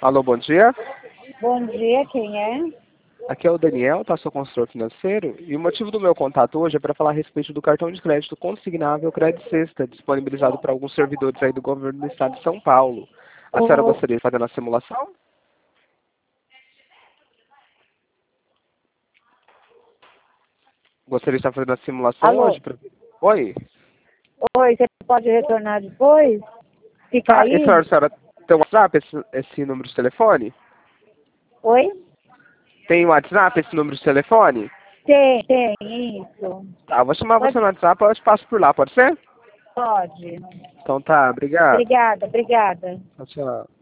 Alô, bom dia. Bom dia, quem é? Aqui é o Daniel, tá? Sou consultor financeiro. E o motivo do meu contato hoje é para falar a respeito do cartão de crédito consignável Crédito Sexta, disponibilizado para alguns servidores aí do governo do estado de São Paulo. A senhora O, gostaria de fazer uma simulação? Gostaria de estar fazendo a simulação alô? hoje? Oi? Oi, você pode retornar depois? Fica Ah, e aí? a senhora tem WhatsApp, esse número de telefone? Oi? Tem WhatsApp, esse número de telefone? Tem, isso. Tá, eu vou chamar você Pode, no WhatsApp, eu te passo por lá, pode ser? pode. Então tá, obrigado. Obrigada. Tchau, tchau.